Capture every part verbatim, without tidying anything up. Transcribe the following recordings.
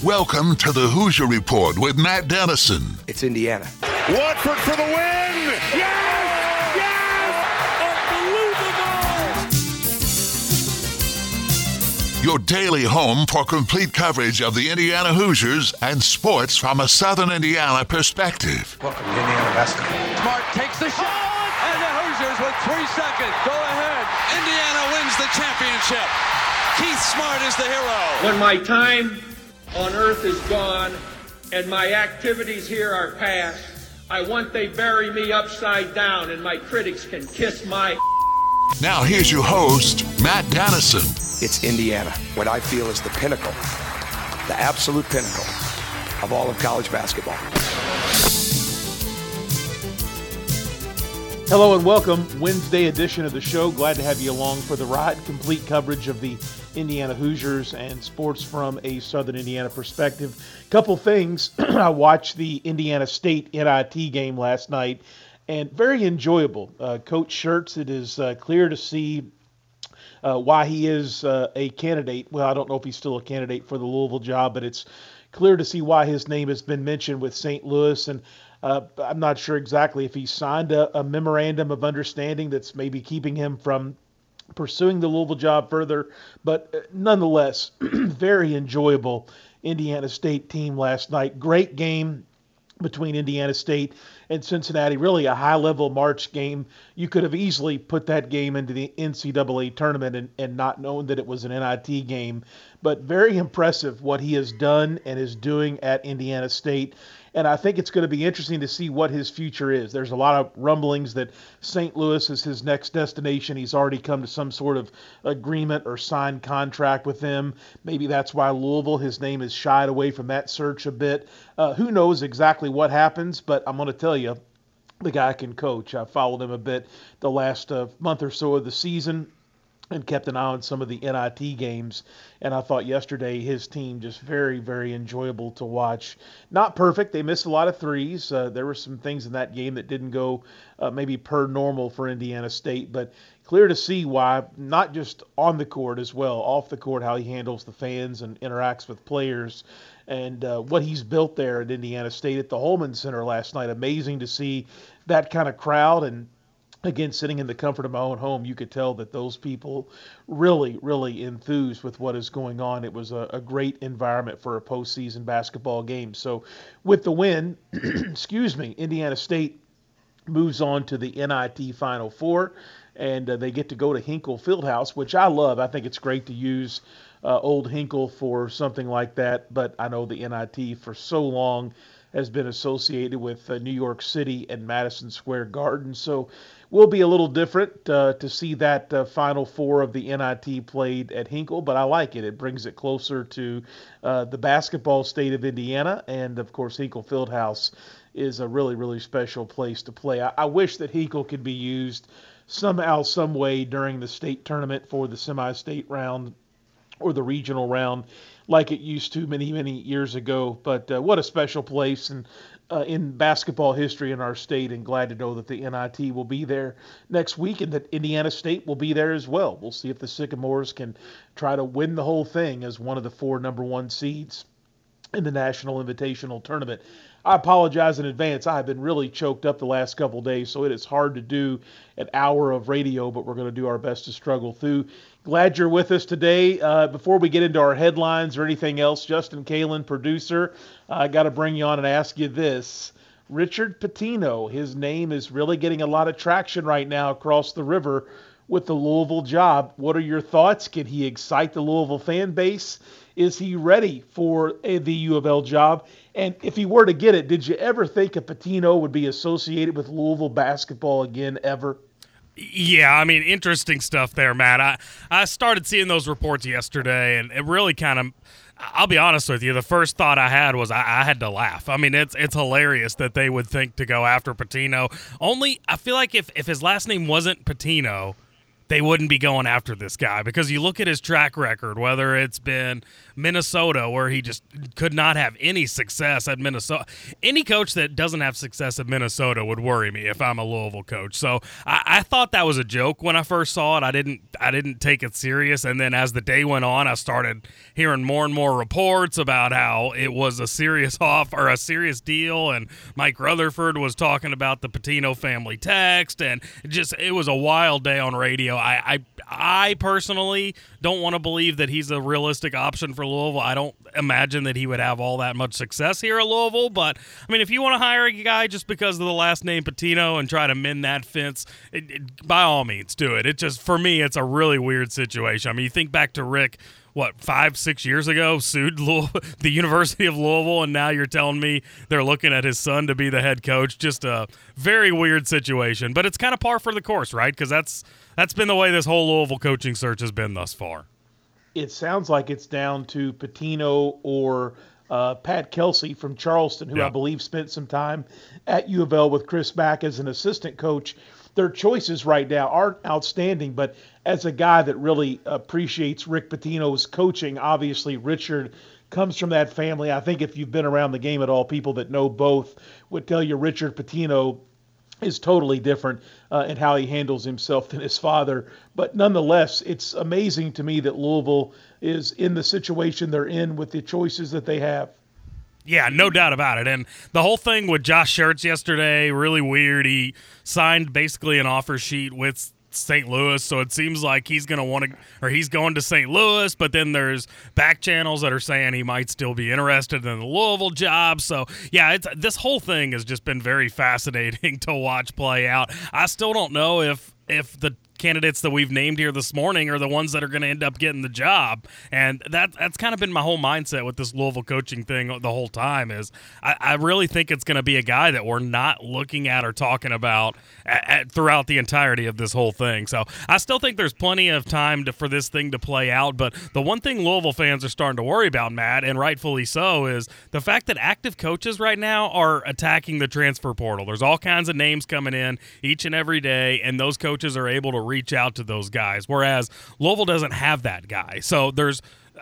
Welcome to the Hoosier Report with Matt Dennison. It's Indiana. Watford for the win! Yes! Yes! Unbelievable! Your daily home for complete coverage of the Indiana Hoosiers and sports from a Southern Indiana perspective. Welcome to Indiana basketball. Smart takes the shot, and the Hoosiers with three seconds go ahead. Indiana wins the championship. Keith Smart is the hero. When my time on earth is gone and my activities here are past, I want they bury me upside down and my critics can kiss my... Now here's your host, Matt Dennison. It's Indiana, what I feel is the pinnacle, the absolute pinnacle of all of college basketball. Hello and welcome. Wednesday edition of the show. Glad to have you along for the ride. Complete coverage of the Indiana Hoosiers and sports from a Southern Indiana perspective. Couple things. I watched the Indiana State N I T game last night, and very enjoyable. Uh, Coach Schertz, it is uh, clear to see uh, why he is uh, a candidate. Well, I don't know if he's still a candidate for the Louisville job, but it's clear to see why his name has been mentioned with Saint Louis. And uh, I'm not sure exactly if he signed a, a memorandum of understanding that's maybe keeping him from pursuing the Louisville job further, but nonetheless, very enjoyable Indiana State team last night. Great game between Indiana State and Cincinnati, really a high-level March game. You could have easily put that game into the N C double A tournament and, and not known that it was an N I T game, but very impressive what he has done and is doing at Indiana State. And I think it's going to be interesting to see what his future is. There's a lot of rumblings that Saint Louis is his next destination. He's already come to some sort of agreement or signed contract with them. Maybe that's why Louisville, his name is shied away from that search a bit. Uh, who knows exactly what happens, but I'm going to tell you, the guy can coach. I followed him a bit the last uh, month or so of the season and kept an eye on some of the N I T games. And I thought yesterday his team just very, very enjoyable to watch. Not perfect. They missed a lot of threes. Uh, there were some things in that game that didn't go uh, maybe per normal for Indiana State, but clear to see why, not just on the court as well, off the court, how he handles the fans and interacts with players, and uh, what he's built there at Indiana State at the Holman Center last night. Amazing to see that kind of crowd. And again, sitting in the comfort of my own home, you could tell that those people really, really enthused with what is going on. It was a, a great environment for a postseason basketball game. So with the win, excuse me, Indiana State moves on to the N I T Final Four, and uh, they get to go to Hinkle Fieldhouse, which I love. I think it's great to use uh, Old Hinkle for something like that, but I know the N I T for so long has been associated with uh, New York City and Madison Square Garden. So will be a little different uh, to see that uh, Final Four of the N I T played at Hinkle, but I like it. It brings it closer to uh, the basketball state of Indiana, and of course Hinkle Fieldhouse is a really, really special place to play. I, I wish that Hinkle could be used somehow, some way during the state tournament for the semi-state round or the regional round like it used to many, many years ago. But uh, what a special place and uh, in basketball history in our state, and glad to know that the N I T will be there next week and that Indiana State will be there as well. We'll see if the Sycamores can try to win the whole thing as one of the four number one seeds in the National Invitational Tournament. I apologize in advance. I have been really choked up the last couple of days, so it is hard to do an hour of radio, but we're going to do our best to struggle through. Glad you're with us today. Uh, before we get into our headlines or anything else, Justin Kalen, producer, I got to bring you on and ask you this. Richard Pitino, his name is really getting a lot of traction right now across the river with the Louisville job. What are your thoughts? Can he excite the Louisville fan base? Is he ready for the U of L job? And if he were to get it, did you ever think a Pitino would be associated with Louisville basketball again, ever? Yeah, I mean, interesting stuff there, Matt. I, I started seeing those reports yesterday, and it really kind of, I'll be honest with you, the first thought I had was I, I had to laugh. I mean, it's it's hilarious that they would think to go after Pitino. Only, I feel like if, if his last name wasn't Pitino, they wouldn't be going after this guy, because you look at his track record, whether it's been Minnesota, where he just could not have any success at Minnesota. Any coach that doesn't have success at Minnesota would worry me if I'm a Louisville coach. So I, I thought that was a joke when I first saw it. I didn't I didn't take it serious. And then as the day went on, I started hearing more and more reports about how it was a serious off or a serious deal. And Mike Rutherford was talking about the Pitino family text, and it just it was a wild day on radio. I, I, I personally don't want to believe that he's a realistic option for Louisville. I don't imagine that he would have all that much success here at Louisville. But, I mean, if you want to hire a guy just because of the last name Pitino and try to mend that fence, it, it, by all means, do it. It just, for me, it's a really weird situation. I mean, you think back to Rick, what, five, six years ago, sued Louisville, the University of Louisville, and now you're telling me they're looking at his son to be the head coach. Just a very weird situation. But it's kind of par for the course, right? Because that's that's been the way this whole Louisville coaching search has been thus far. It sounds like it's down to Pitino or uh, Pat Kelsey from Charleston, who yeah. I believe spent some time at U of L with Chris Mack as an assistant coach. Their choices right now aren't outstanding, but as a guy that really appreciates Rick Pitino's coaching, obviously Richard comes from that family. I think if you've been around the game at all, people that know both would tell you Richard Pitino is totally different uh, in how he handles himself than his father. But nonetheless, it's amazing to me that Louisville is in the situation they're in with the choices that they have. Yeah, no doubt about it. And the whole thing with Josh Schertz yesterday, really weird. He signed basically an offer sheet with Saint Louis, so it seems like he's going to want to, or he's going to Saint Louis, but then there's back channels that are saying he might still be interested in the Louisville job. So, yeah, it's this whole thing has just been very fascinating to watch play out. I still don't know if if the candidates that we've named here this morning are the ones that are going to end up getting the job. And that that's kind of been my whole mindset with this Louisville coaching thing the whole time is I, I really think it's going to be a guy that we're not looking at or talking about at, at, throughout the entirety of this whole thing. So I still think there's plenty of time to, for this thing to play out. But the one thing Louisville fans are starting to worry about, Matt, and rightfully so, is the fact that active coaches right now are attacking the transfer portal. There's all kinds of names coming in each and every day, and those coaches are able to reach out to those guys, whereas Louisville doesn't have that guy. So there's,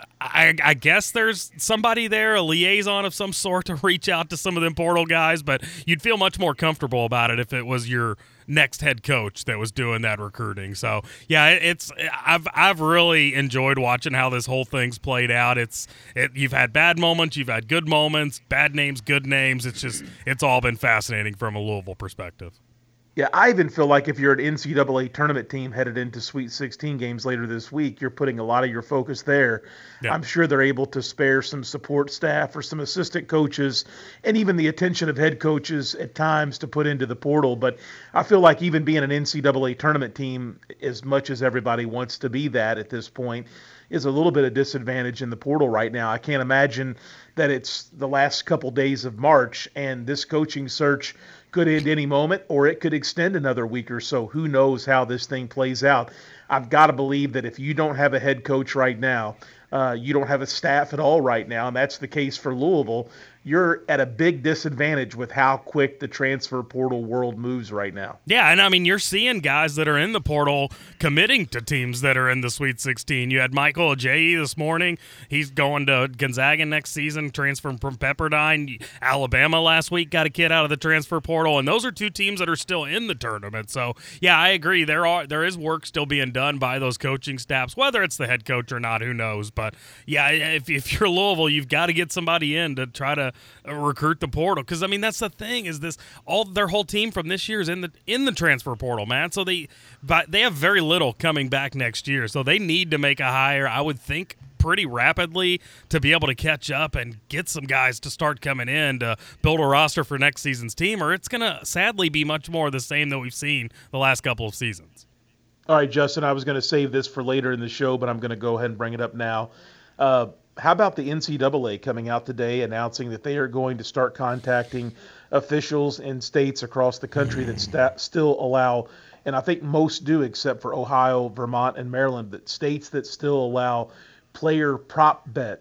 I, I guess there's somebody there, a liaison of some sort, to reach out to some of them portal guys, but you'd feel much more comfortable about it if it was your next head coach that was doing that recruiting. So yeah, it, it's I've I've really enjoyed watching how this whole thing's played out. It's it, you've had bad moments, you've had good moments, bad names, good names. It's just it's all been fascinating from a Louisville perspective. Yeah, I even feel like if you're an N C double A tournament team headed into Sweet sixteen games later this week, you're putting a lot of your focus there. Yeah. I'm sure they're able to spare some support staff or some assistant coaches and even the attention of head coaches at times to put into the portal. But I feel like even being an N C double A tournament team, as much as everybody wants to be that at this point, is a little bit of disadvantage in the portal right now. I can't imagine that it's the last couple days of March and this coaching search could end any moment, or it could extend another week or so. Who knows how this thing plays out? I've got to believe that if you don't have a head coach right now, uh, you don't have a staff at all right now, and that's the case for Louisville, you're at a big disadvantage with how quick the transfer portal world moves right now. Yeah, and I mean, you're seeing guys that are in the portal committing to teams that are in the Sweet sixteen. You had Michael Ajayi this morning. He's going to Gonzaga next season, transferring from Pepperdine. Alabama last week got a kid out of the transfer portal, and those are two teams that are still in the tournament. So, yeah, I agree. There are there is work still being done by those coaching staffs, whether it's the head coach or not, who knows. But, yeah, if, if you're Louisville, you've got to get somebody in to try to recruit the portal, because I mean that's the thing is this all their whole team from this year is in the in the transfer portal, man. So they but they have very little coming back next year, so they need to make a hire, I would think, pretty rapidly to be able to catch up and get some guys to start coming in to build a roster for next season's team, or it's gonna sadly be much more the same that we've seen the last couple of seasons. All right, Justin, I was going to save this for later in the show, but I'm going to go ahead and bring it up now. Uh, How about the N C double A coming out today announcing that they are going to start contacting officials in states across the country that st- still allow, and I think most do except for Ohio, Vermont, and Maryland, that states that still allow player prop bets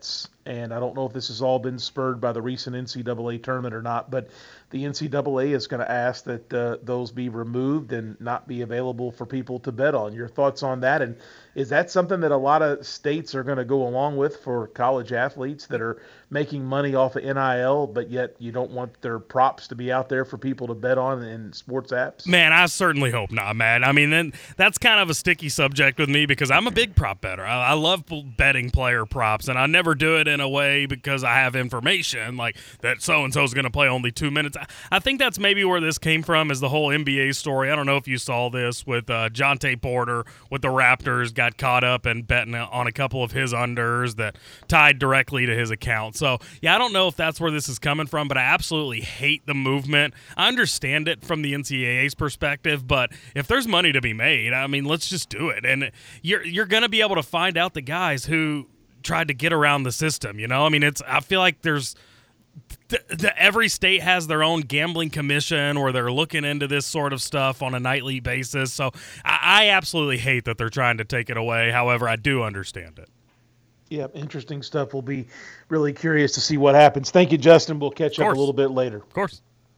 and I don't know if this has all been spurred by the recent N C double A tournament or not, but the N C double A is going to ask that uh, those be removed and not be available for people to bet on. Your thoughts on that? And is that something that a lot of states are going to go along with for college athletes that are making money off of N I L, but yet you don't want their props to be out there for people to bet on in sports apps? Man, I certainly hope not, man. I mean, then that's kind of a sticky subject with me because I'm a big prop bettor. I, I love betting player props, and I never do it in a way because I have information like that so-and-so is going to play only two minutes. I, I think that's maybe where this came from, is the whole N B A story. I don't know if you saw this with uh, Jonte Porter with the Raptors, got caught up in betting on a couple of his unders that tied directly to his account. So, yeah, I don't know if that's where this is coming from, but I absolutely hate the movement. I understand it from the N C double A's perspective, but if there's money to be made, I mean, let's just do it. And you're you're going to be able to find out the guys who tried to get around the system, you know? I mean, it's I feel like there's th- th- every state has their own gambling commission where they're looking into this sort of stuff on a nightly basis. So I, I absolutely hate that they're trying to take it away. However, I do understand it. Yeah, interesting stuff. We'll be really curious to see what happens. Thank you, Justin. We'll catch up a little bit later. Of course.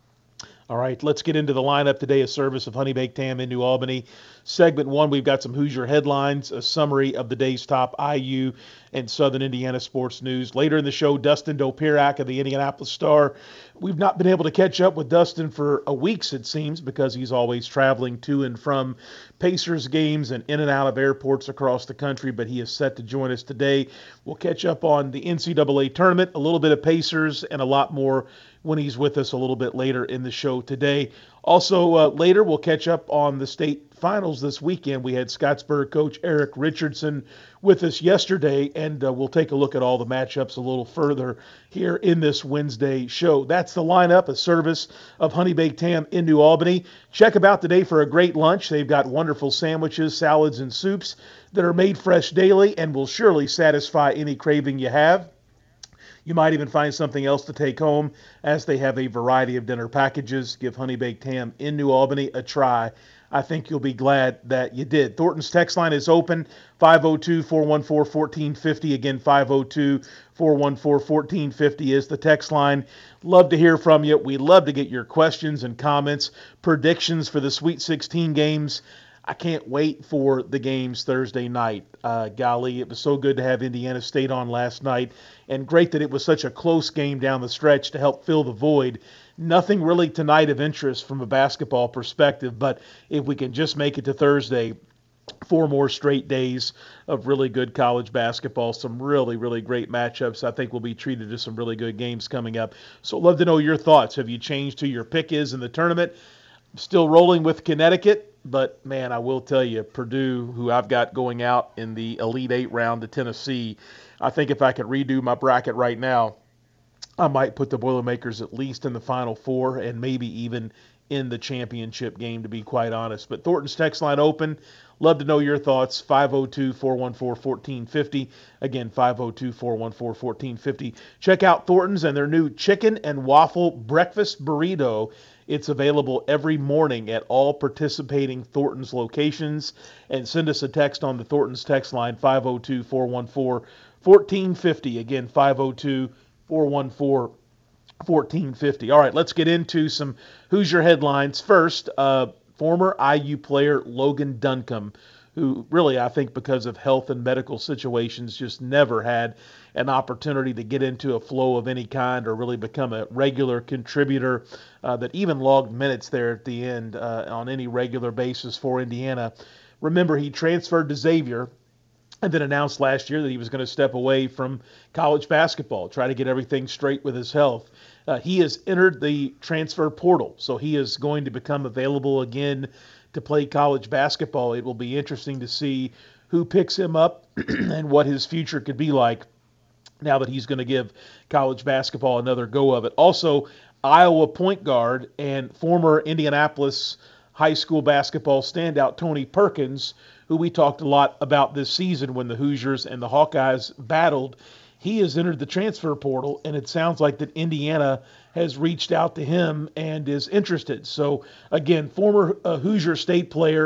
All right, let's get into the lineup today, a service of Honey Baked Ham in New Albany. Segment one, we've got some Hoosier headlines, a summary of the day's top I U and Southern Indiana sports news. Later in the show, Dustin Dopirak of the Indianapolis Star. We've not been able to catch up with Dustin for a week, it seems, because he's always traveling to and from Pacers games and in and out of airports across the country, but he is set to join us today. We'll catch up on the N C double A tournament, a little bit of Pacers, and a lot more when he's with us a little bit later in the show today. Also, uh, later we'll catch up on the state finals this weekend. We had Scottsburg coach Eric Richardson with us yesterday, and uh, we'll take a look at all the matchups a little further here in this Wednesday show. That's the lineup, a service of Honey Baked Ham in New Albany. Check them out today for a great lunch. They've got wonderful sandwiches, salads, and soups that are made fresh daily and will surely satisfy any craving you have. You might even find something else to take home, as they have a variety of dinner packages. Give Honey Baked Ham in New Albany a try. I think you'll be glad that you did. Thornton's text line is open, five oh two, four one four, one four five oh. Again, five oh two, four one four, one four five oh is the text line. Love to hear from you. We love to get your questions and comments, predictions for the Sweet sixteen games. I can't wait for the games Thursday night. Uh, golly, it was so good to have Indiana State on last night, and great that it was such a close game down the stretch to help fill the void. Nothing really tonight of interest from a basketball perspective, but if we can just make it to Thursday, four more straight days of really good college basketball, some really, really great matchups. I think we'll be treated to some really good games coming up. So love to know your thoughts. Have you changed who your pick is in the tournament? Still rolling with Connecticut. But, man, I will tell you, Purdue, who I've got going out in the Elite Eight round to Tennessee, I think if I could redo my bracket right now, I might put the Boilermakers at least in the Final Four and maybe even in the championship game, to be quite honest. But Thornton's text line open. Love to know your thoughts. five oh two, four one four, one four five oh. Again, five oh two, four one four, one four five oh. Check out Thornton's and their new chicken and waffle breakfast burrito. It's available every morning at all participating Thornton's locations. And send us a text on the Thornton's text line, five oh two, four one four, one four five oh. Again, five oh two, four one four, one four five oh. All right, let's get into some Hoosier headlines. First, uh, former I U player Logan Duncombe, who really, I think because of health and medical situations, just never had an opportunity to get into a flow of any kind or really become a regular contributor uh, that even logged minutes there at the end uh, on any regular basis for Indiana. Remember, he transferred to Xavier and then announced last year that he was going to step away from college basketball, try to get everything straight with his health. Uh, he has entered the transfer portal, so he is going to become available again to play college basketball. It will be interesting to see who picks him up and what his future could be like now that he's going to give college basketball another go of it. Also, Iowa point guard and former Indianapolis high school basketball standout Tony Perkins, who we talked a lot about this season when the Hoosiers and the Hawkeyes battled, he has entered the transfer portal, and it sounds like that Indiana has reached out to him and is interested. So, again, former uh, Hoosier State player,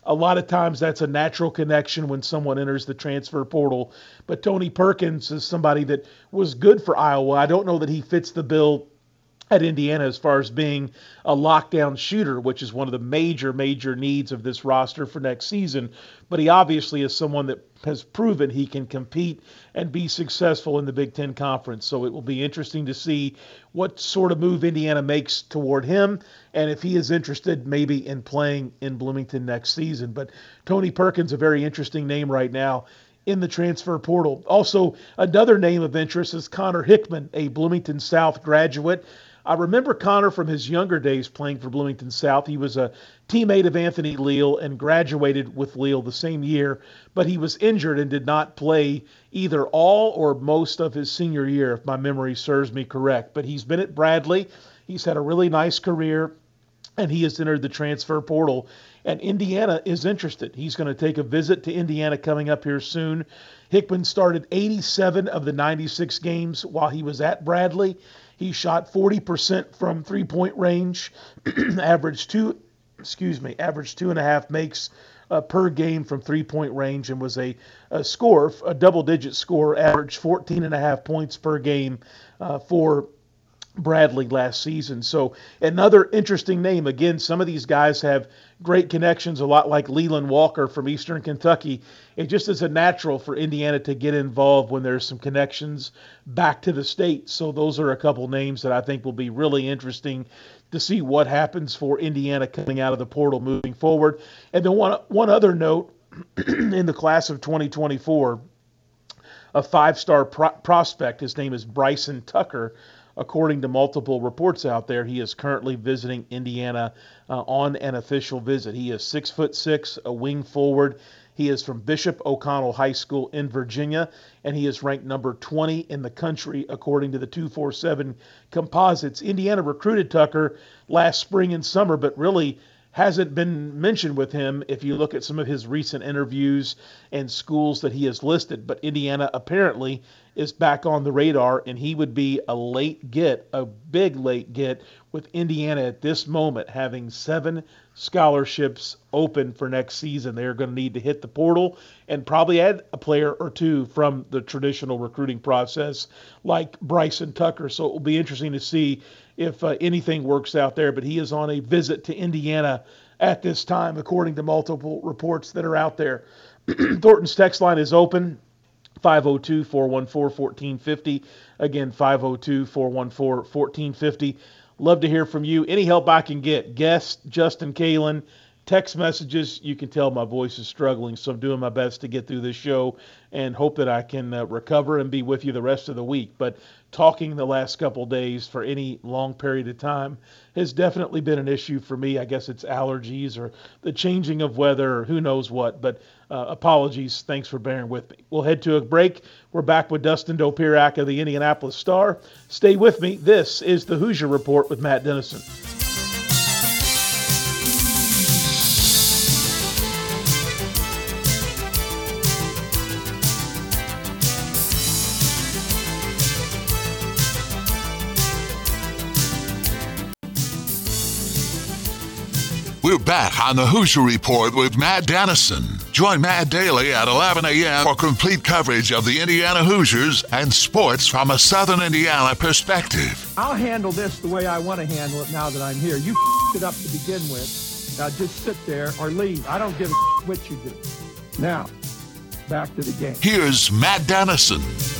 a lot of times that's a natural connection when someone enters the transfer portal. But Tony Perkins is somebody that was good for Iowa. I don't know that he fits the bill at Indiana as far as being a lockdown shooter, which is one of the major, major needs of this roster for next season. But he obviously is someone that has proven he can compete and be successful in the Big Ten Conference. So it will be interesting to see what sort of move Indiana makes toward him and if he is interested maybe in playing in Bloomington next season. But Tony Perkins, a very interesting name right now in the transfer portal. Also, another name of interest is Connor Hickman, a Bloomington South graduate. I remember Connor from his younger days playing for Bloomington South. He was a teammate of Anthony Leal and graduated with Leal the same year, but he was injured and did not play either all or most of his senior year, if my memory serves me correct. But he's been at Bradley. He's had a really nice career, and he has entered the transfer portal. And Indiana is interested. He's going to take a visit to Indiana coming up here soon. Hickman started eighty-seven of the ninety-six games while he was at Bradley. He shot forty percent from three-point range, averaged two, excuse me, averaged two and a half makes uh, per game from three-point range, and was a, a scorer, a double-digit scorer, averaged fourteen and a half points per game uh, for Bradley last season. So another interesting name. Again, some of these guys have great connections, a lot like Leland Walker from Eastern Kentucky. It just is a natural for Indiana to get involved when there's some connections back to the state. So those are a couple names that I think will be really interesting to see what happens for Indiana coming out of the portal moving forward. And then one, one other note, in the class of twenty twenty-four, a five-star pro- prospect, his name is Bryson Tucker. According to multiple reports out there, he is currently visiting Indiana uh, on an official visit. He is six foot six, a wing forward. He is from Bishop O'Connell High School in Virginia, and he is ranked number twenty in the country according to the two forty-seven composites. Indiana recruited Tucker last spring and summer, but really hasn't been mentioned with him if you look at some of his recent interviews and schools that he has listed. But Indiana apparently is back on the radar, and he would be a late get, a big late get, with Indiana at this moment having seven scholarships open for next season. They're going to need to hit the portal and probably add a player or two from the traditional recruiting process like Bryson Tucker. So it will be interesting to see if uh, anything works out there. But he is on a visit to Indiana at this time, according to multiple reports that are out there. Thornton's text line is open. five oh two, four one four, one four five oh. Again, five oh two, four one four, one four five oh. Love to hear from you. Any help I can get. Guest, Justin Kalen, text messages. You can tell my voice is struggling, so I'm doing my best to get through this show and hope that I can uh, recover and be with you the rest of the week. But talking the last couple days for any long period of time has definitely been an issue for me. I guess it's allergies or the changing of weather or who knows what. But uh, apologies. Thanks for bearing with me. We'll head to a break. We're back with Dustin Dopirak of the Indianapolis Star. Stay with me. This is the Hoosier Report with Matt Dennison. We're back on the Hoosier Report with Matt Dennison. Join Matt daily at eleven a.m. for complete coverage of the Indiana Hoosiers and sports from a Southern Indiana perspective. I'll handle this the way I want to handle it now that I'm here. You f***ed it up to begin with. Now just sit there or leave. I don't give a f- what you do. Now, back to the game. Here's Matt Dennison.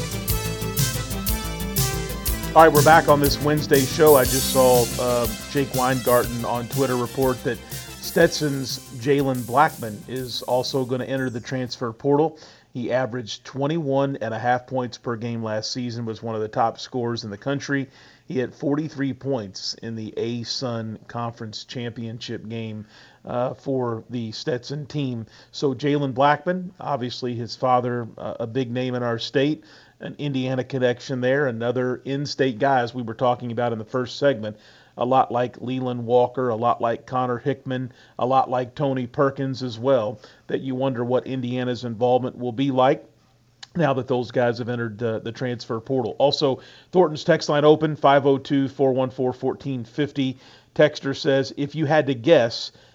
All right, we're back on this Wednesday show. I just saw uh, Jake Weingarten on Twitter report that Stetson's Jalen Blackman is also going to enter the transfer portal. He averaged twenty-one and a half points per game last season, was one of the top scorers in the country. He had forty-three points in the A-Sun Conference Championship game uh, for the Stetson team. So Jalen Blackman, obviously his father, uh, a big name in our state, an Indiana connection there, another in-state guy, as we were talking about in the first segment, a lot like Leland Walker, a lot like Connor Hickman, a lot like Tony Perkins as well, that you wonder what Indiana's involvement will be like now that those guys have entered uh, the transfer portal. Also, Thornton's text line open, five oh two, four one four, one four five oh. Texter says, if you had to guess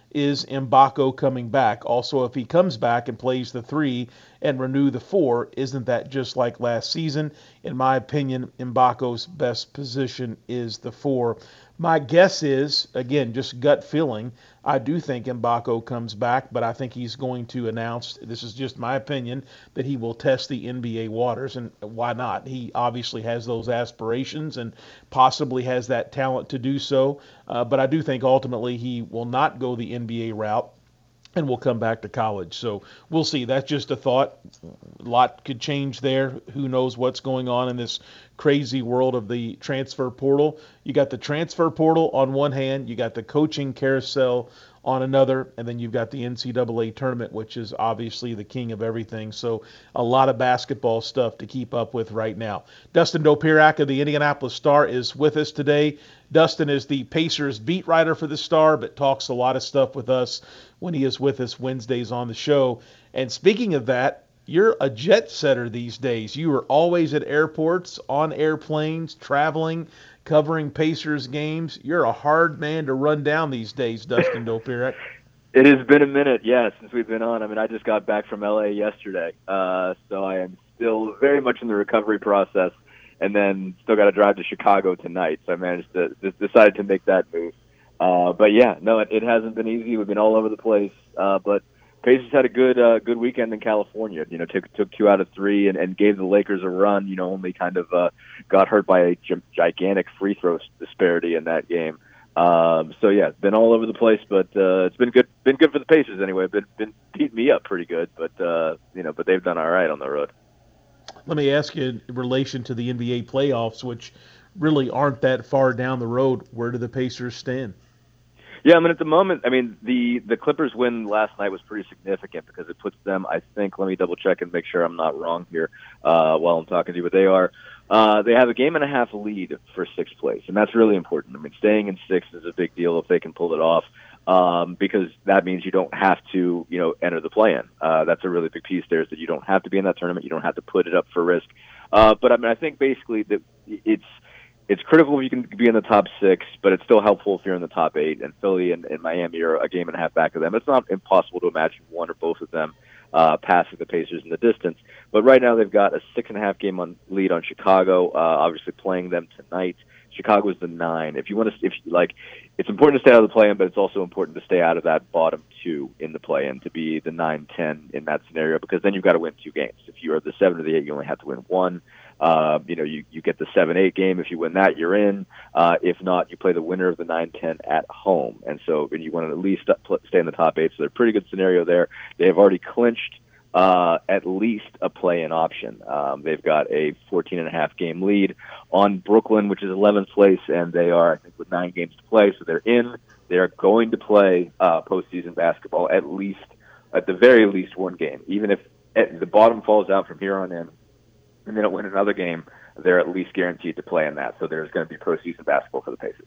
is Mbako coming back? Also, if he comes back and plays the three and renew the four, isn't that just like last season? In my opinion, Mbako's best position is the four. My guess is, again, just gut feeling, I do think Mbako comes back, but I think he's going to announce, this is just my opinion, that he will test the N B A waters, and why not? He obviously has those aspirations and possibly has that talent to do so, uh, but I do think ultimately he will not go the N B A route and will come back to college. So we'll see. That's just a thought. A lot could change there. Who knows what's going on in this crazy world of the transfer portal. You got the transfer portal on one hand, you got the coaching carousel on another, and then you've got the N C double A tournament, which is obviously the king of everything. So a lot of basketball stuff to keep up with right now. Dustin Dopirak of the Indianapolis Star is with us today. Dustin is the Pacers beat writer for the Star, but talks a lot of stuff with us when he is with us Wednesdays on the show. And speaking of that, you're a jet setter these days. You are always at airports, on airplanes, traveling, covering Pacers games. You're a hard man to run down these days, Dustin Dopirak. It has been a minute, yeah, since we've been on. I mean, I just got back from L A yesterday, uh, so I am still very much in the recovery process, and then still got to drive to Chicago tonight. So I managed to just decided to make that move. Uh, but yeah, no, it, it hasn't been easy. We've been all over the place, uh, but Pacers had a good uh, good weekend in California. You know, took took two out of three and, and gave the Lakers a run. You know, only kind of uh, got hurt by a g- gigantic free throw disparity in that game. Um, so yeah, it's been all over the place, but uh, it's been good. Been good for the Pacers anyway. Been been beating me up pretty good, but uh, you know, but they've done all right on the road. Let me ask you in relation to the N B A playoffs, which really aren't that far down the road. Where do the Pacers stand? Yeah, I mean, at the moment, I mean, the, the Clippers win last night was pretty significant because it puts them, I think, let me double check and make sure I'm not wrong here uh, while I'm talking to you, but they are, uh, they have a game and a half lead for sixth place, and that's really important. I mean, staying in sixth is a big deal if they can pull it off, um, because that means you don't have to, you know, enter the play-in. Uh, that's a really big piece there, is that you don't have to be in that tournament, you don't have to put it up for risk. Uh, but I mean, I think basically that it's, It's critical if you can be in the top six, but it's still helpful if you're in the top eight. And Philly and, and Miami are a game and a half back of them. It's not impossible to imagine one or both of them uh, passing the Pacers in the distance. But right now they've got a six and a half game on lead on Chicago. Uh, obviously playing them tonight. Chicago's the nine. If you want to, if like, it's important to stay out of the play-in, but it's also important to stay out of that bottom two in the play-in to be the nine ten in that scenario, because then you've got to win two games. If you are the seven or the eight, you only have to win one. Uh, you know, you, you get the seven eight game. If you win that, you're in. Uh, if not, you play the winner of the nine ten at home. And so and you want to at least stay in the top eight. So they're a pretty good scenario there. They have already clinched uh, at least a play-in option. Um, they've got a fourteen and a half game lead on Brooklyn, which is eleventh place, and they are, I think, with nine games to play. So they're in. They are going to play uh, postseason basketball at least, at the very least, one game. Even if the bottom falls out from here on in, and they don't win another game, they're at least guaranteed to play in that. So there's going to be postseason basketball for the Pacers.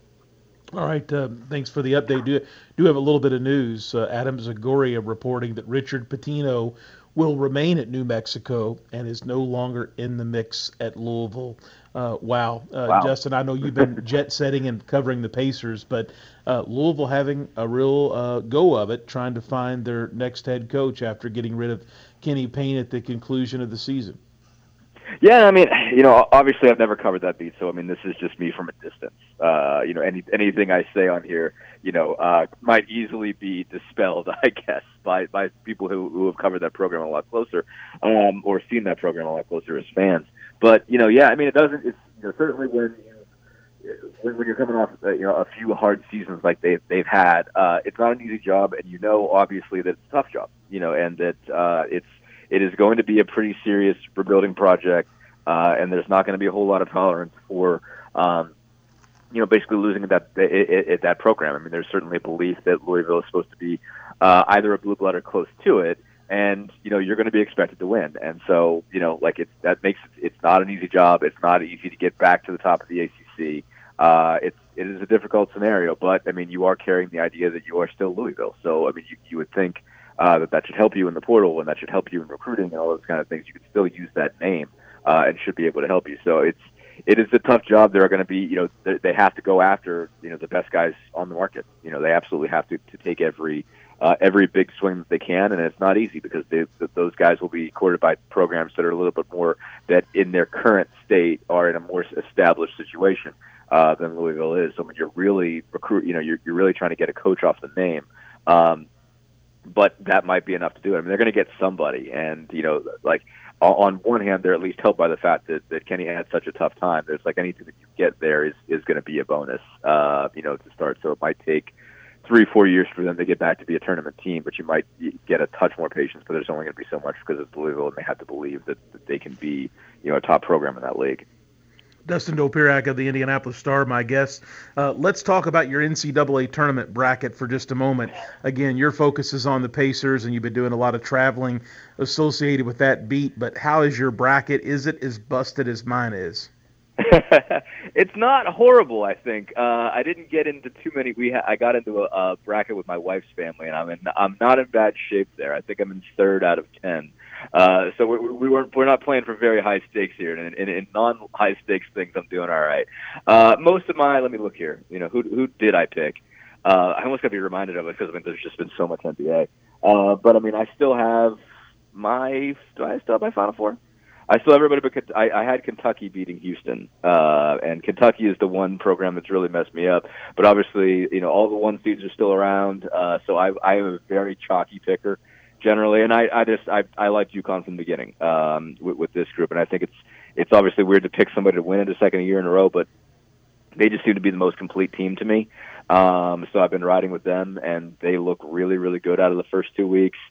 All right, uh, thanks for the update. Do do have a little bit of news. Uh, Adam Zagoria reporting that Richard Pitino will remain at New Mexico and is no longer in the mix at Louisville. Uh, wow. Uh, wow. Justin, I know you've been jet setting and covering the Pacers, but uh, Louisville having a real uh, go of it, trying to find their next head coach after getting rid of Kenny Payne at the conclusion of the season. Yeah, I mean, you know, obviously I've never covered that beat, so I mean, this is just me from a distance. Uh, you know, any anything I say on here, you know, uh, might easily be dispelled, I guess, by by people who who have covered that program a lot closer, um, or seen that program a lot closer as fans. But you know, yeah, I mean, it doesn't. It's you know, certainly when you when, when you're coming off, uh, you know, a few hard seasons like they've they've had, uh, it's not an easy job, and you know, obviously that it's a tough job, you know, and that uh, it's. It is going to be a pretty serious rebuilding project, uh, and there's not going to be a whole lot of tolerance for, um, you know, basically losing that it, it, that program. I mean, there's certainly a belief that Louisville is supposed to be uh, either a blue blood or close to it, and you know, you're going to be expected to win. And so, you know, like it's that makes it, it's not an easy job. It's not easy to get back to the top of the A C C. Uh, it's it is a difficult scenario, but I mean, you are carrying the idea that you are still Louisville. So, I mean, you you would think. Uh, that that should help you in the portal and that should help you in recruiting and all those kind of things. You can still use that name uh, and should be able to help you. So it's it is a tough job. There are going to be, you know, they, they have to go after, you know, the best guys on the market. You know, they absolutely have to, to take every uh, every big swing that they can, and it's not easy because they, those guys will be courted by programs that are a little bit more, that in their current state are in a more established situation uh, than Louisville is. So when you're really recruit, you know, you're, you're really trying to get a coach off the name. Um, but that might be enough to do it. I mean, they're going to get somebody, and, you know, like, on one hand, they're at least helped by the fact that, that Kenny had such a tough time. There's like anything that you get there is, is going to be a bonus, uh, you know, to start. So it might take three, four years for them to get back to be a tournament team, but you might get a touch more patience, but there's only going to be so much because it's Louisville, and they have to believe that, that they can be, you know, a top program in that league. Dustin Dopirak of the Indianapolis Star, my guest. Uh, let's talk about your N C double A tournament bracket for just a moment. Again, your focus is on the Pacers, and you've been doing a lot of traveling associated with that beat, but how is your bracket? Is it as busted as mine is? It's not horrible, I think. Uh, I didn't get into too many. We ha- I got into a, a bracket with my wife's family, and I'm in, I'm not in bad shape there. I think I'm in third out of ten. Uh, so we, we weren't, we're not playing for very high stakes here. And in, in, in non-high stakes things, I'm doing all right. Uh, most of my, let me look here. You know, who who did I pick? Uh, I almost got to be reminded of it because I mean, there's just been so much N B A. Uh, but I mean, I still have my. Do I still have my Final Four? I still have everybody, but I, I had Kentucky beating Houston, uh, and Kentucky is the one program that's really messed me up. But obviously, you know, all the one seeds are still around, uh, so I, I am a very chalky picker generally, and I, I just I, I liked UConn from the beginning um, with, with this group, and I think it's it's obviously weird to pick somebody to win it a second year in a row, but they just seem to be the most complete team to me. Um, so I've been riding with them, and they look really, really good out of the first two weeks.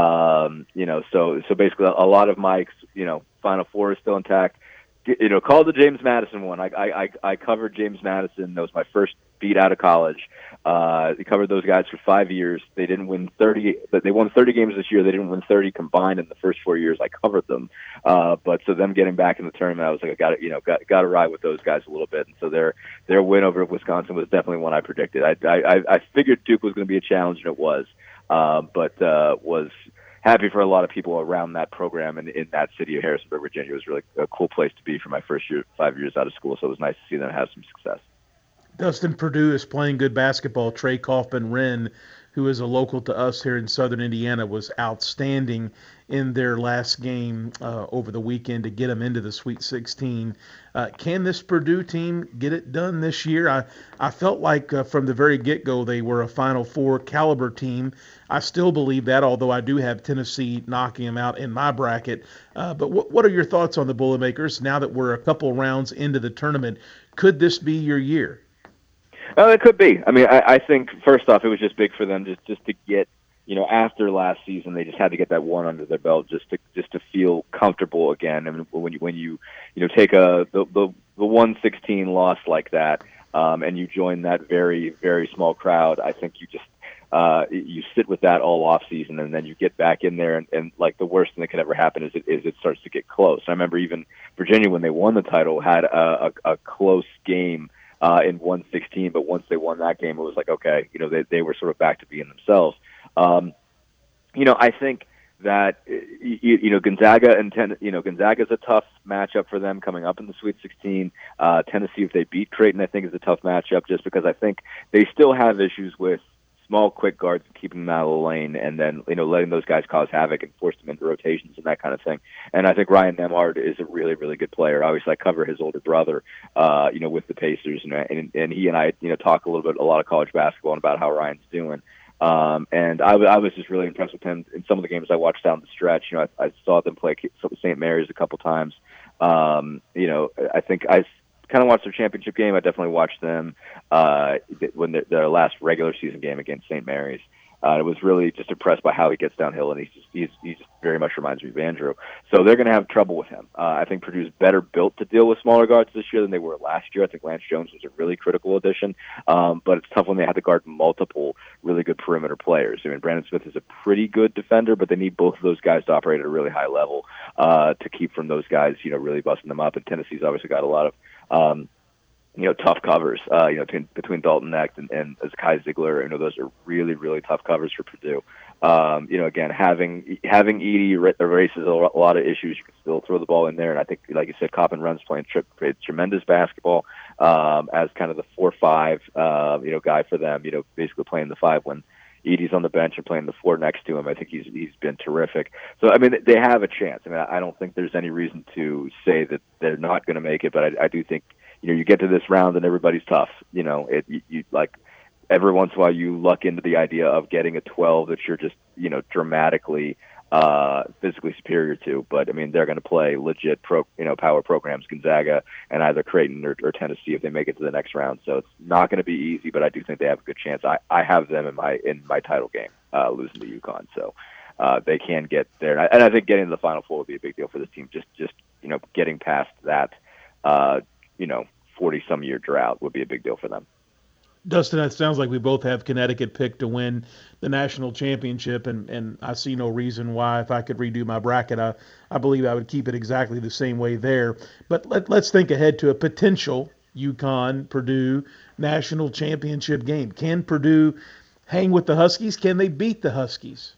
Um, you know, so so basically, a lot of my you know Final Four is still intact. You know, call the James Madison one. I I I covered James Madison. That was my first beat out of college. Uh, I covered those guys for five years. They didn't win thirty, but they won thirty games this year. They didn't win thirty combined in the first four years. I covered them, uh, but so them getting back in the tournament, I was like, I got to, you know, got got to ride with those guys a little bit. And so their their win over Wisconsin was definitely one I predicted. I I, I figured Duke was going to be a challenge, and it was, uh, but uh, was. Happy for a lot of people around that program and in that city of Harrisonburg, Virginia. It was really a cool place to be for my first year, five years out of school. So it was nice to see them have some success. Dustin, Purdue is playing good basketball. Trey Kaufman-Renn, who is a local to us here in Southern Indiana, was outstanding in their last game uh, over the weekend to get them into the Sweet sixteen. Uh, can this Purdue team get it done this year? I, I felt like uh, from the very get-go they were a Final Four caliber team. I still believe that, although I do have Tennessee knocking them out in my bracket. Uh, but what, what are your thoughts on the Boilermakers now that we're a couple rounds into the tournament? Could this be your year? Oh, it could be. I mean, I, I think, first off, it was just big for them just, just to get, you know, after last season, they just had to get that one under their belt just to just to feel comfortable again. I mean, when you when you you know take a the the, the one sixteen loss like that, um, and you join that very very small crowd, I think you just uh, you sit with that all off season, and then you get back in there, and, and like the worst thing that could ever happen is it is it starts to get close. I remember even Virginia when they won the title had a, a, a close game uh, in one sixteen, but once they won that game, it was like okay, you know they they were sort of back to being themselves. Um, you know, I think that you, you know Gonzaga and ten, you know Gonzaga is a tough matchup for them coming up in the Sweet sixteen. Uh, Tennessee, if they beat Creighton, I think is a tough matchup just because I think they still have issues with small, quick guards and keeping them out of the lane, and then you know letting those guys cause havoc and force them into rotations and that kind of thing. And I think Ryan Nembhard is a really, really good player. Obviously, I cover his older brother, uh, you know, with the Pacers, and, and and he and I, you know, talk a little bit, a lot of college basketball and about how Ryan's doing. Um, and I, w- I was just really impressed with him in some of the games I watched down the stretch. You know, I, I saw them play Saint Mary's a couple times. Um, you know, I think I kind of watched their championship game. I definitely watched them uh, when their, their last regular season game against Saint Mary's. Uh, I was really just impressed by how he gets downhill, and he's just, he's, he just very much reminds me of Andrew. So they're going to have trouble with him. Uh, I think Purdue's better built to deal with smaller guards this year than they were last year. I think Lance Jones was a really critical addition, um, but it's tough when they have to guard multiple really good perimeter players. I mean, Brandon Smith is a pretty good defender, but they need both of those guys to operate at a really high level uh, to keep from those guys, you know, really busting them up. And Tennessee's obviously got a lot of um, you know, tough covers, uh, you know, between, between Dalton Knecht and, and Kai Ziegler. You know, those are really, really tough covers for Purdue. Um, you know, again, having having Edey erases a lot of issues. You can still throw the ball in there, and I think, like you said, Coppin Runs playing tri- tremendous basketball um, as kind of the four five, uh, you know, guy for them. You know, basically playing the five when Edey's on the bench and playing the four next to him. I think he's he's been terrific. So, I mean, they have a chance. I mean, I don't think there's any reason to say that they're not going to make it, but I, I do think, you know, you get to this round and everybody's tough. You know, it you, you like. Every once in a while, you luck into the idea of getting a twelve that you're just, you know, dramatically uh, physically superior to. But I mean, they're going to play legit pro, you know, power programs, Gonzaga and either Creighton or, or Tennessee if they make it to the next round. So it's not going to be easy, but I do think they have a good chance. I, I have them in my in my title game, uh, losing to UConn, so uh, they can get there. And I, and I think getting to the Final Four would be a big deal for this team. Just just you know, getting past that, uh, you know, forty some year drought would be a big deal for them. Dustin, it sounds like we both have Connecticut picked to win the national championship, and, and I see no reason why, if I could redo my bracket, I, I believe I would keep it exactly the same way there. But let, let's think ahead to a potential UConn-Purdue national championship game. Can Purdue hang with the Huskies? Can they beat the Huskies?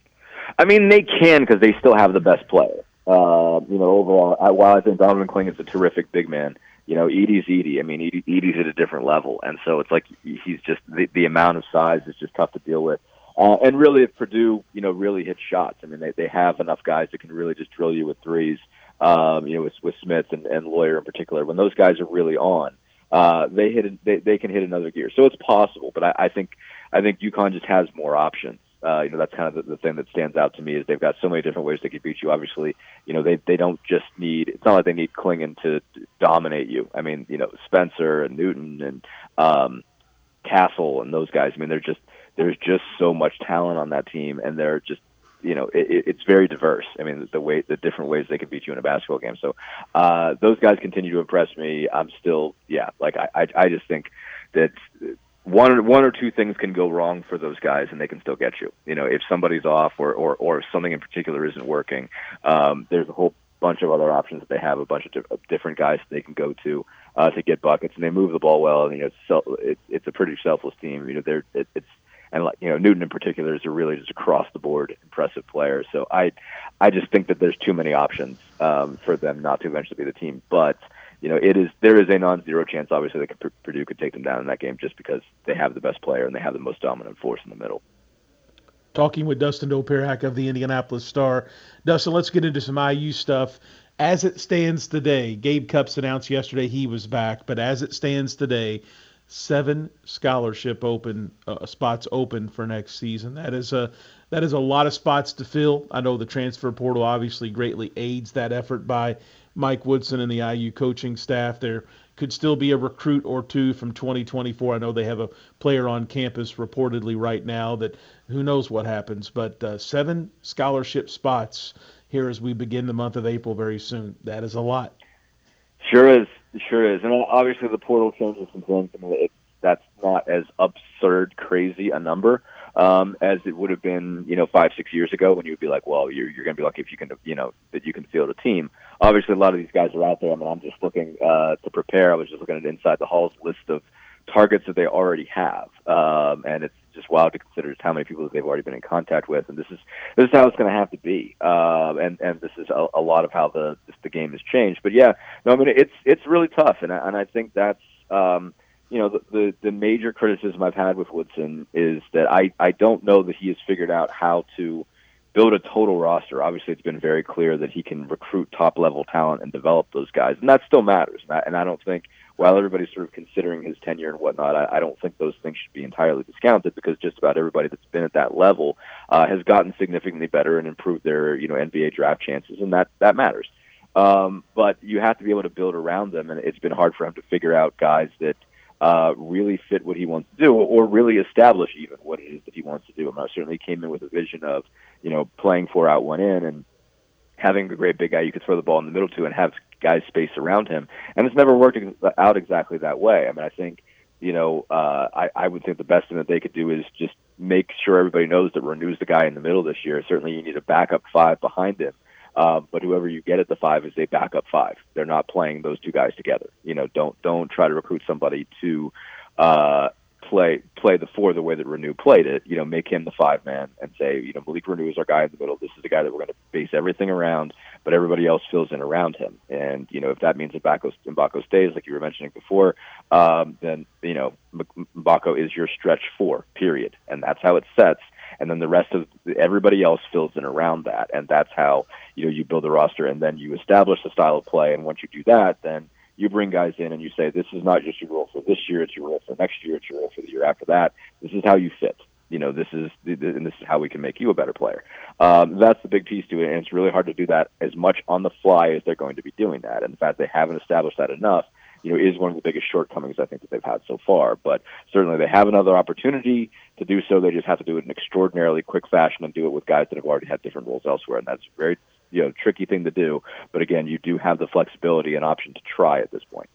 I mean, they can because they still have the best player. Uh, you know, overall, I, while I think Donovan Kling is a terrific big man, you know, Edey's Edey. I mean, Edey, Edey's at a different level, and so it's like he's just the, the amount of size is just tough to deal with. Uh, and really, if Purdue, you know, really hits shots, I mean, they they have enough guys that can really just drill you with threes. Um, you know, with, with Smith and, and Lawyer in particular, when those guys are really on, uh, they hit they they can hit another gear. So it's possible, but I, I think I think UConn just has more options. Uh, you know, that's kind of the, the thing that stands out to me is they've got so many different ways they could beat you. Obviously, you know, they they don't just need, it's not like they need Klingon to dominate you. I mean, you know, Spencer and Newton and um, Castle and those guys, I mean, they're just, there's just so much talent on that team, and they're just, you know, it, it's very diverse. I mean, the way, the different ways they can beat you in a basketball game. So uh, those guys continue to impress me. I'm still, yeah, like I, I, I just think that one or, one or two things can go wrong for those guys, and they can still get you. You know, if somebody's off or, or, or if something in particular isn't working, um, there's a whole bunch of other options that they have, a bunch of, di- of different guys they can go to uh, to get buckets, and they move the ball well. And, you know, it's, self, it, it's a pretty selfless team. You know, they're it, it's and like you know Newton in particular is a really just across the board impressive player. So I I just think that there's too many options um, for them not to eventually be the team, but. You know, it is. There is a non-zero chance, obviously, that Purdue could take them down in that game just because they have the best player and they have the most dominant force in the middle. Talking with Dustin Dopirak of the Indianapolis Star. Dustin, let's get into some I U stuff. As it stands today, Gabe Cupps announced yesterday he was back, but as it stands today, seven scholarship open uh, spots open for next season. That is a that is a lot of spots to fill. I know the transfer portal obviously greatly aids that effort by Mike Woodson and the I U coaching staff. There could still be a recruit or two from twenty twenty-four. I know they have a player on campus reportedly right now that who knows what happens. But uh, seven scholarship spots here as we begin the month of April very soon. That is a lot. Sure is. Sure is. And obviously the portal changes some things. I mean, it, that's not as absurd, crazy a number um, as it would have been, you know, five, six years ago when you would be like, well, you're, you're going to be lucky if you can, you know, that you can field a team. Obviously, a lot of these guys are out there. I mean, I'm just looking uh, to prepare. I was just looking at Inside the Hall's list of targets that they already have, um, and it's just wild to consider just how many people that they've already been in contact with. And this is this is how it's going to have to be, uh, and and this is a, a lot of how the the game has changed. But yeah, no, I mean it's it's really tough, and I, and I think that's um, you know the, the the major criticism I've had with Woodson is that I I don't know that he has figured out how to build a total roster. Obviously, it's been very clear that he can recruit top-level talent and develop those guys, and that still matters. And I, and I don't think, while everybody's sort of considering his tenure and whatnot, I, I don't think those things should be entirely discounted because just about everybody that's been at that level uh, has gotten significantly better and improved their, you know, N B A draft chances, and that, that matters. Um, but you have to be able to build around them, and it's been hard for him to figure out guys that uh, really fit what he wants to do or really establish even what it is that he wants to do. And I certainly came in with a vision of, you know, playing four out, one in, and having a great big guy you could throw the ball in the middle to and have guys space around him. And it's never worked out exactly that way. I mean, I think, you know, uh, I, I would think the best thing that they could do is just make sure everybody knows that Renu's the guy in the middle this year. Certainly you need a backup five behind him. Um, but whoever you get at the five is a backup five. They're not playing those two guys together. You know, don't don't try to recruit somebody to uh, play play the four the way that Renew played it. You know, make him the five man and say, you know, Malik Renew is our guy in the middle. This is the guy that we're going to base everything around, but everybody else fills in around him. And you know, if that means that Mbako stays, like you were mentioning before, um, then you know, Mbako is your stretch four. Period, and that's how it sets. And then the rest of everybody else fills in around that, and that's how you know you build a roster, and then you establish the style of play. And once you do that, then you bring guys in and you say, this is not just your role for this year; it's your role for next year; it's your role for the year after that. This is how you fit. You know, this is and this is how we can make you a better player. Um, that's the big piece to it, and it's really hard to do that as much on the fly as they're going to be doing that. And the fact they haven't established that enough, you know, is one of the biggest shortcomings I think that they've had so far. But certainly they have another opportunity to do so. They just have to do it in extraordinarily quick fashion and do it with guys that have already had different roles elsewhere. And that's a very, you know, tricky thing to do. But again, you do have the flexibility and option to try at this point.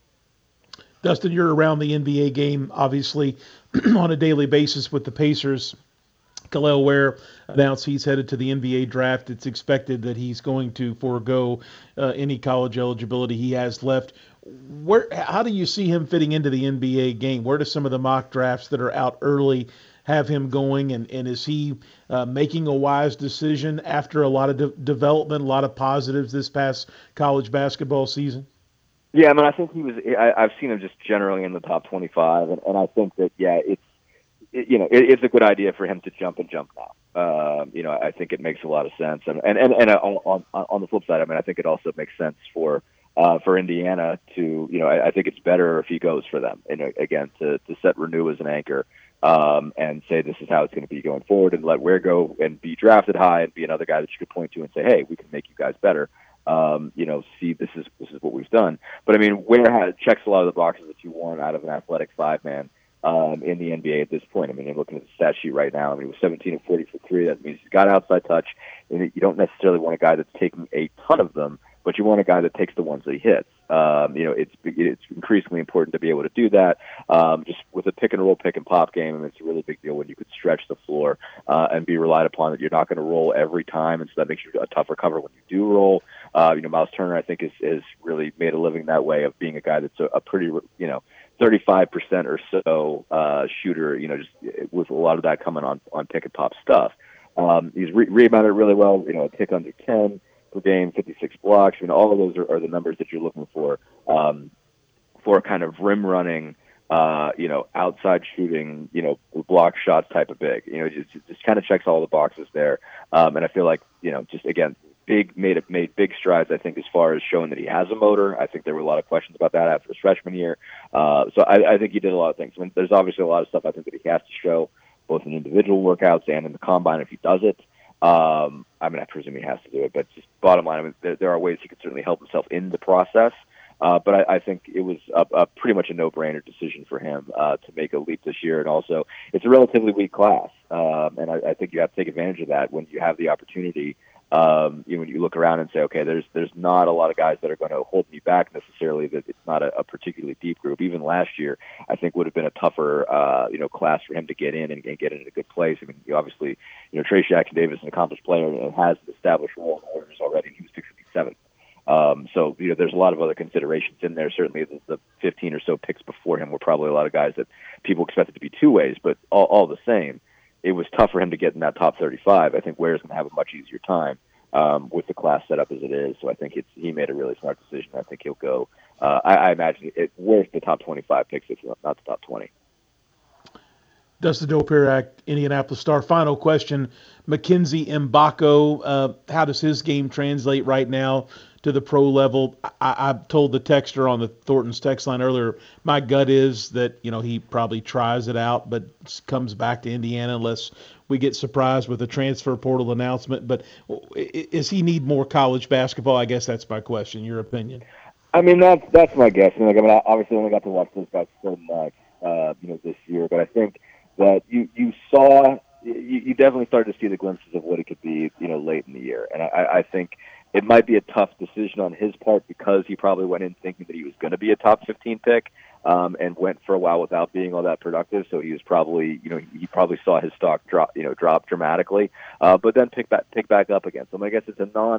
Dustin, you're around the N B A game, obviously, on a daily basis with the Pacers. Kel'el Ware announced he's headed to the N B A draft. It's expected that he's going to forego uh, any college eligibility he has left. Where, how do you see him fitting into the N B A game? Where do some of the mock drafts that are out early have him going? And, and is he uh, making a wise decision after a lot of de- development, a lot of positives this past college basketball season? Yeah, I mean, I think he was. I, I've seen him just generally in the top twenty-five, and, and I think that yeah, it's it, you know it, it's a good idea for him to jump and jump now. Um, you know, I think it makes a lot of sense, and and and, and on, on on the flip side, I mean, I think it also makes sense for uh, for Indiana to you know I, I think it's better if he goes for them, and again to to set Renew as an anchor. Um, and say this is how it's going to be going forward, and let Ware go and be drafted high and be another guy that you could point to and say, hey, we can make you guys better. Um, you know, see, this is this is what we've done. But I mean, Ware has, checks a lot of the boxes that you want out of an athletic five man um, in the N B A at this point. I mean, you're looking at the stat sheet right now. I mean, he was seventeen and forty for three. That means he's got outside touch, and you don't necessarily want a guy that's taking a ton of them, but you want a guy that takes the ones that he hits. Um, you know, it's it's increasingly important to be able to do that. Um, just with a pick and roll, pick and pop game, I mean, it's a really big deal when you could stretch the floor uh, and be relied upon that you're not going to roll every time, and so that makes you a tougher cover when you do roll. Uh, you know, Miles Turner, I think, is is really made a living that way of being a guy that's a, a pretty, you know, thirty-five percent or so uh, shooter. You know, just with a lot of that coming on on pick and pop stuff. Um, he's re- rebounded really well. You know, a tick under ten per game, fifty-six blocks. I mean, all of those are, are the numbers that you're looking for um, for kind of rim running, uh, you know, outside shooting, you know, block shots type of big. You know, just just kind of checks all the boxes there. Um, and I feel like, you know, just again, big made made big strides. I think as far as showing that he has a motor. I think there were a lot of questions about that after his freshman year. Uh, so I, I think he did a lot of things. I mean, there's obviously a lot of stuff I think that he has to show, both in individual workouts and in the combine if he does it. Um, I mean, I presume he has to do it, but just bottom line, I mean, there, there are ways he could certainly help himself in the process. Uh, but I, I think it was a, a pretty much a no-brainer decision for him uh, to make a leap this year. And also, it's a relatively weak class, um, and I, I think you have to take advantage of that when you have the opportunity. Um, you know, when you look around and say, okay, there's there's not a lot of guys that are going to hold me back necessarily. That it's not a, a particularly deep group. Even last year, I think would have been a tougher, uh, you know, class for him to get in and, and get in a good place. I mean, you obviously, you know, Trace Jackson Davis is an accomplished player and has an established role in the Warriors already. And he was picked fifty-seventh. Um, so, you know, there's a lot of other considerations in there. Certainly the, the fifteen or so picks before him were probably a lot of guys that people expected to be two ways, but all, all the same, it was tough for him to get in that top thirty-five. I think Ware's going to have a much easier time um, with the class set up as it is. So I think it's, he made a really smart decision. I think he'll go, uh, I, I imagine it, Ware's the top twenty-five picks, if not the top twenty. Dustin Dopirak, Indianapolis Star. Final question, Mackenzie Mbako, uh, how does his game translate right now to the pro level? I, I told the texter on the Thornton's text line earlier, my gut is that, you know, he probably tries it out, but comes back to Indiana unless we get surprised with a transfer portal announcement. But is he need more college basketball? I guess that's my question. Your opinion? I mean, that's that's my guess. I mean, like, I mean, I obviously only got to watch those guys so much, uh, you know, this year, but I think that you, you saw, you, you definitely started to see the glimpses of what it could be, you know, late in the year. And I, I think it might be a tough decision on his part because he probably went in thinking that he was going to be a top fifteen pick um, and went for a while without being all that productive. So he was probably, you know, he probably saw his stock drop, you know, drop dramatically, uh, but then pick back, pick back up again. So I guess it's a non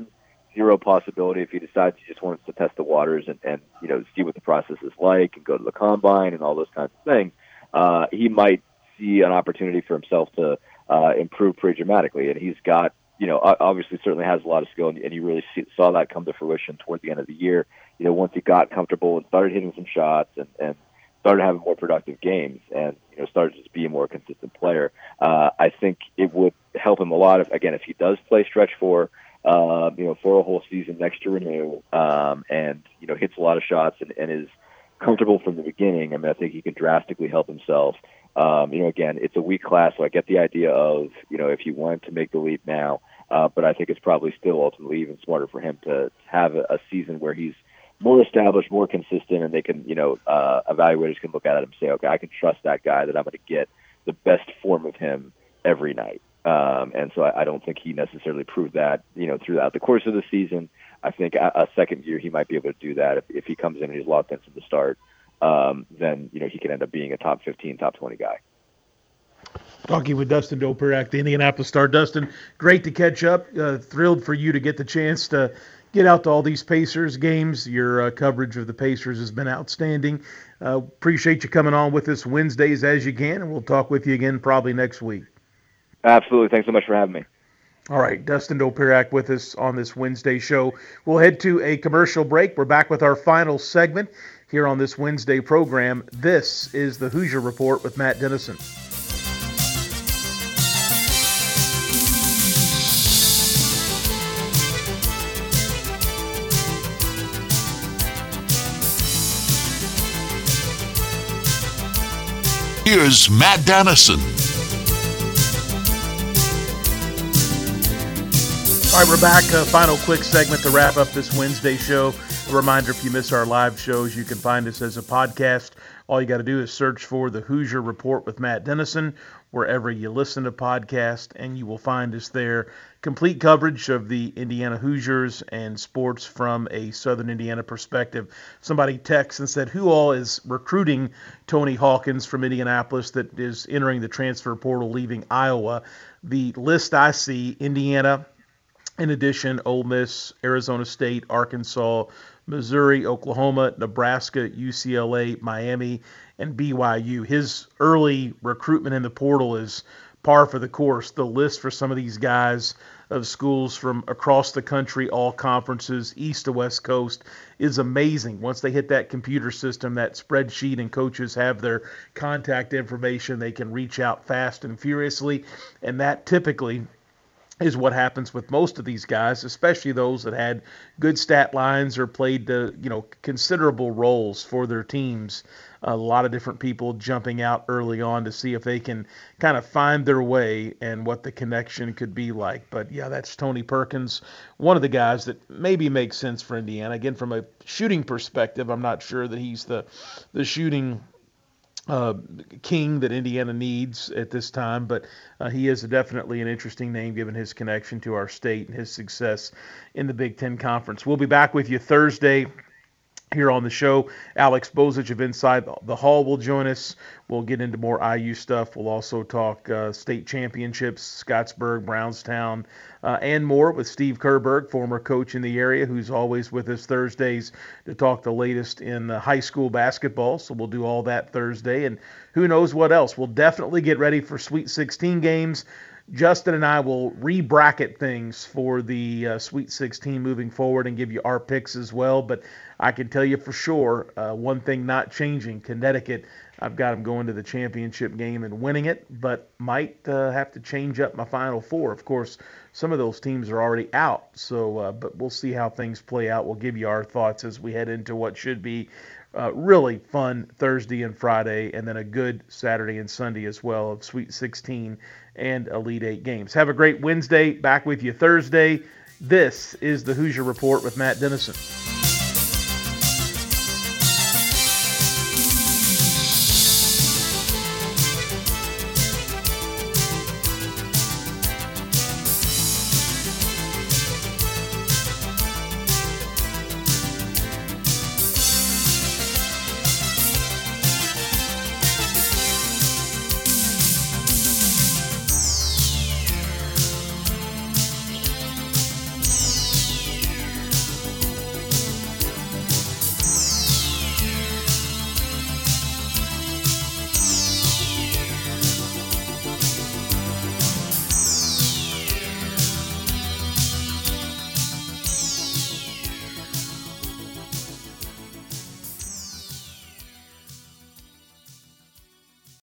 zero possibility if he decides he just wants to test the waters and, and you know, see what the process is like and go to the combine and all those kinds of things. Uh, he might see an opportunity for himself to uh, improve pretty dramatically. And he's got, you know, obviously certainly has a lot of skill, and, and you really see, saw that come to fruition toward the end of the year. You know, once he got comfortable and started hitting some shots and, and started having more productive games and, you know, started to just be a more consistent player, uh, I think it would help him a lot if, again, if he does play stretch four, uh, you know, for a whole season next to renew, um, and, you know, hits a lot of shots and, and is comfortable from the beginning. I mean, I think he can drastically help himself. Um, you know, again, it's a weak class, so I get the idea of, you know, if he wanted to make the leap now, uh, but I think it's probably still ultimately even smarter for him to have a, a season where he's more established, more consistent, and they can, you know, uh, evaluators can look at it and say, okay, I can trust that guy that I'm going to get the best form of him every night. Um, and so I, I don't think he necessarily proved that, you know, throughout the course of the season. I think a, a second year he might be able to do that if, if he comes in and he's locked in from the start. Um, then, you know, he can end up being a top fifteen, top twenty guy. Talking with Dustin Dopirak, the Indianapolis Star. Dustin, great to catch up. Uh, thrilled for you to get the chance to get out to all these Pacers games. Your uh, coverage of the Pacers has been outstanding. Uh, appreciate you coming on with us Wednesdays as you can, and we'll talk with you again probably next week. Absolutely. Thanks so much for having me. All right, Dustin Dopirak with us on this Wednesday show. We'll head to a commercial break. We're back with our final segment here on this Wednesday program. This is the Hoosier Report with Matt Dennison. Here's Matt Dennison. All right, we're back. Uh, final quick segment to wrap up this Wednesday show. A reminder, if you miss our live shows, you can find us as a podcast. All you got to do is search for the Hoosier Report with Matt Dennison wherever you listen to podcasts, and you will find us there. Complete coverage of the Indiana Hoosiers and sports from a Southern Indiana perspective. Somebody texted and said, who all is recruiting Tony Hawkins from Indianapolis that is entering the transfer portal leaving Iowa? The list I see, Indiana, in addition, Ole Miss, Arizona State, Arkansas, Missouri, Oklahoma, Nebraska, U C L A, Miami, and B Y U. His early recruitment in the portal is par for the course. The list for some of these guys of schools from across the country, all conferences, east to west coast, is amazing. Once they hit that computer system, that spreadsheet, and coaches have their contact information, they can reach out fast and furiously, and that typically is what happens with most of these guys, especially those that had good stat lines or played the, you know, considerable roles for their teams. A lot of different people jumping out early on to see if they can kind of find their way and what the connection could be like. But yeah, that's Tony Perkins, one of the guys that maybe makes sense for Indiana. Again, from a shooting perspective, I'm not sure that he's the the shooting Uh, king that Indiana needs at this time, but uh, he is definitely an interesting name given his connection to our state and his success in the Big Ten Conference. We'll be back with you Thursday here on the show. Alex Bozich of Inside the Hall will join us. We'll get into more I U stuff. We'll also talk uh, state championships, Scottsburg, Brownstown, uh, and more with Steve Kerberg, former coach in the area, who's always with us Thursdays to talk the latest in uh, high school basketball. So we'll do all that Thursday, and who knows what else. We'll definitely get ready for Sweet sixteen games. Justin and I will re-bracket things for the uh, Sweet sixteen moving forward and give you our picks as well. But I can tell you for sure, uh, one thing not changing, Connecticut, I've got them going to the championship game and winning it, but might uh, have to change up my Final Four. Of course, some of those teams are already out, so uh, but we'll see how things play out. We'll give you our thoughts as we head into what should be uh, really fun Thursday and Friday, and then a good Saturday and Sunday as well of Sweet sixteen and Elite Eight games. Have a great Wednesday. Back with you Thursday. This is the Hoosier Report with Matt Dennison.